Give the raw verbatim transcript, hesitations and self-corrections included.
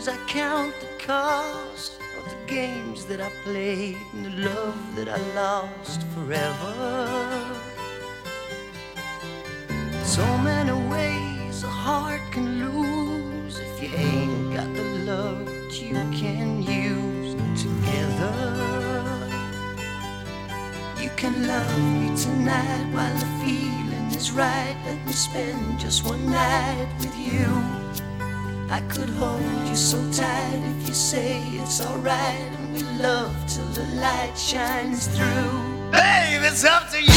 Sometimes I count the cost of the games that I played and the love that I lost forever. So many ways a heart can lose if you ain't got the love that you can use together. You can love me tonight while the feeling is right. Let me spend just one night with you. I could hold you so tight if you say it's alright, and we love till the light shines through. Babe, it's up to you.